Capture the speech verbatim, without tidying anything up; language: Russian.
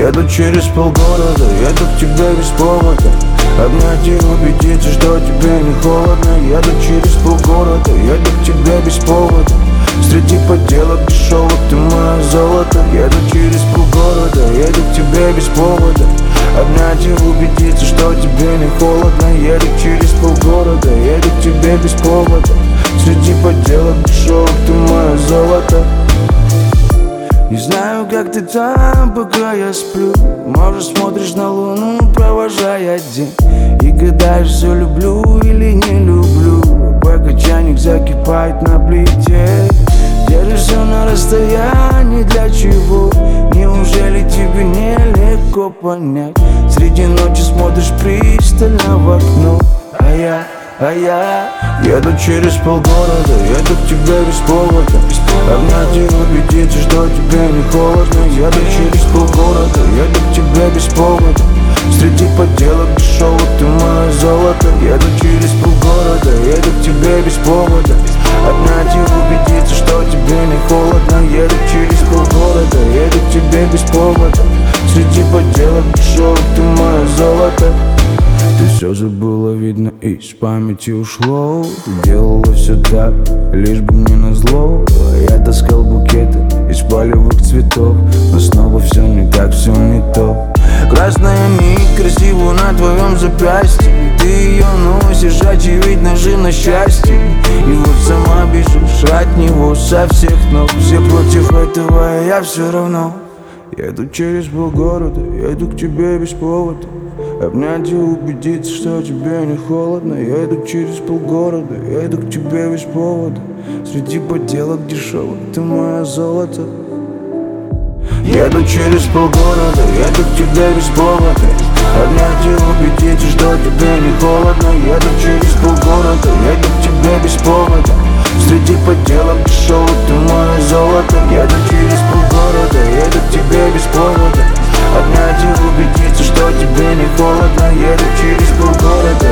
Еду через полгорода, еду к тебе без повода. Обнять и убедиться, что тебе не холодно. Еду через полгорода, еду к тебе без повода. Среди подделок дешевых ты мое золото. Еду через полгорода, еду к тебе без повода. Обнять и убедиться, что тебе не холодно. Еду через полгорода, еду к тебе без повода. Среди подделок дешевых ты мое золото. Не знаю, как ты там, пока я сплю. Может, смотришь на луну, провожая день, и гадаешь, все люблю или не люблю. Пока чайник закипает на плите, держишься на расстоянии, для чего? Неужели тебе нелегко понять? Среди ночи смотришь пристально в окно, а я, а я еду через полгорода, еду к тебе без повода. Обнять и убедиться, что тебе не холодно. Еду через полгорода, еду к тебе без повода. Среди подделок дешевых ты мое золото. Еду через полгорода, еду к тебе без повода. Обнять и убедиться, что тебе не холодно. Еду через полгорода, еду к тебе без повода. Среди подделок дешевых ты мое золото. Ты все забыла, видно, из памяти ушло. Ты делала все так, лишь бы мне назло. Я таскал букеты из полевых цветов, но снова все не так, все не то. Красная нить красивую на твоем запястье. Ты ее носишь, очевидно же на счастье. И вот сама бежишь от него со всех ног. Все против этого, а я все равно. Еду через полгорода, еду к тебе без повода. Обнять и убедиться, что тебе не холодно. Я иду через полгорода, я иду к тебе без повода. Среди подделок дешевых ты мое золото. Еду через полгорода, еду к тебе без повода. Обнять и убедиться, что тебе не холодно. Еду через полгорода, еду к тебе без повода. Среди подделок дешевых ты мое золото. Еду через полгорода, еду к тебе без повода. Обнять и убедиться, что тебе не холодно. Еду через полгорода,